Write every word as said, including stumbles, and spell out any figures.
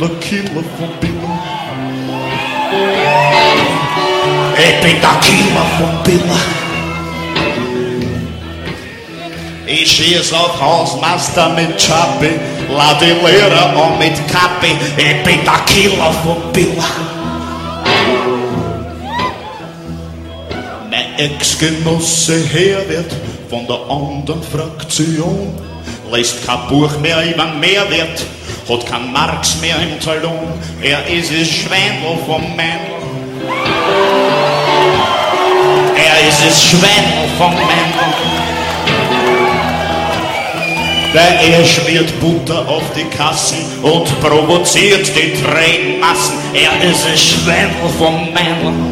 Killer, Killer von Billa. Ich bin der Killer von Billa. Ich schieß auf Hausmeister mit Chappi, lad die Lehrer an mit Kappi. Ich bin der Killer von Billa. Mein Ex-Genosse Herbert von der anderen Fraktion liest kein Buch mehr über den Mehrwert, hat kein Marx mehr im Talon. Er ist das Schweinl vom Männl. Er ist das Schweinl vom Männl. Der er schmiert Butter auf die Kassen und provoziert die Tränenmassen. Er ist das Schweinl vom Männl.